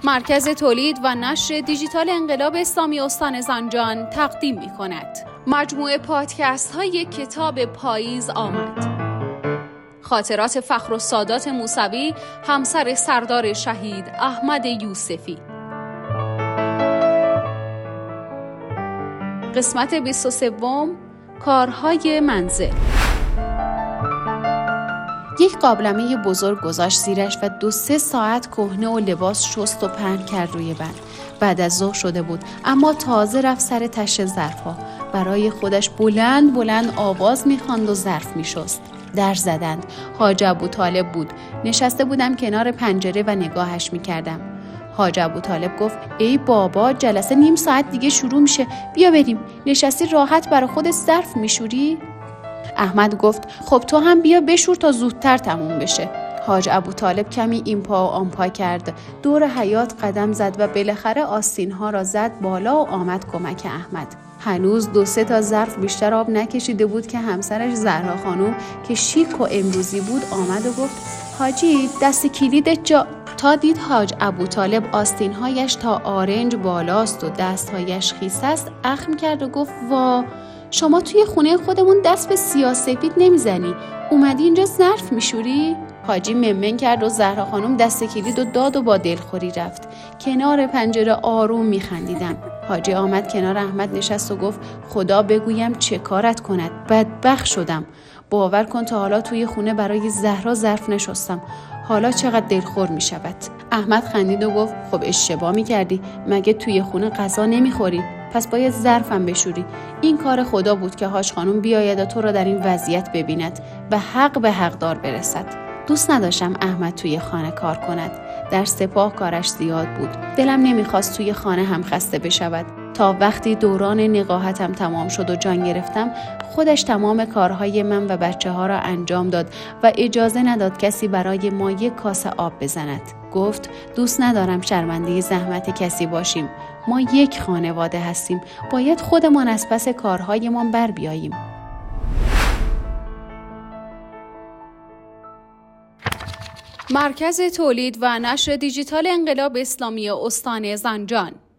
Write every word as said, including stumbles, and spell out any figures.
مرکز تولید و نشر دیجیتال انقلاب اسلامی استان زنجان تقدیم می کند. مجموعه پادکست های کتاب پاییز آمد. خاطرات فخرالسادات موسوی، همسر سردار شهید احمد یوسفی. قسمت بیست و سه، کارهای منزل. یک قابلمه بزرگ گذاشت زیرش و دو سه ساعت کهنه و لباس شست و پهن کرد روی بند. بعد از ظهر شده بود، اما تازه رفت سر تش ظرف‌ها. برای خودش بلند بلند آواز می‌خواند و ظرف می‌شست. در زدند. حاج ابوطالب بود. نشسته بودم کنار پنجره و نگاهش می‌کردم. حاج ابوطالب گفت: ای بابا، جلسه نیم ساعت دیگه شروع میشه. بیا بریم. نشستی راحت برای خودت ظرف میشوری؟ احمد گفت: خب تو هم بیا بشور تا زودتر تموم بشه. حاج ابوطالب کمی این پا و آن پا کرد. دور حیاط قدم زد و بالاخره آستین‌ها را زد بالا و آمد کمک احمد. هنوز دو سه تا ظرف بیشتر آب نکشیده بود که همسرش زهرا خانم که شیک و امروزی بود آمد و گفت: حاجی، دست کلید جا. تا دید حاج ابوطالب آستین‌هایش تا آرنج بالاست و دست‌هایش خیس است، اخم کرد و گفت: وا، شما توی خونه خودمون دست به سیاه‌سفید نمیزنی، اومدی اینجا ظرف میشوری؟ حاجی ممن کرد و زهرا خانم دست کلید و داد و با دلخوری رفت. کنار پنجره آروم میخندیدم. حاجی آمد کنار احمد نشست و گفت: خدا بگویم چه کارت کند، بدبخت شدم. باور کن تا حالا توی خونه برای زهرا ظرف نشستم، حالا چقدر دلخور می شود. احمد خندید و گفت: خب اشتباه می کردی، مگه توی خونه غذا نمی خوری؟ پس باید ظرفم بشوری. این کار خدا بود که حاج خانم بیاید و تو را در این وضعیت ببیند و حق به حقدار برسد. دوست نداشتم احمد توی خانه کار کند. در سپاه کارش زیاد بود. دلم نمیخواست توی خانه هم خسته بشود. تا وقتی دوران نقاهتم تمام شد و جان گرفتم، خودش تمام کارهای من و بچه ها را انجام داد و اجازه نداد کسی برای ما یک کاسه آب بزند. گفت: دوست ندارم شرمنده زحمت کسی باشیم. ما یک خانواده هستیم. باید خودمان از پس کارهایمان بر بیاییم. مرکز تولید و نشر دیجیتال انقلاب اسلامی استان زنجان.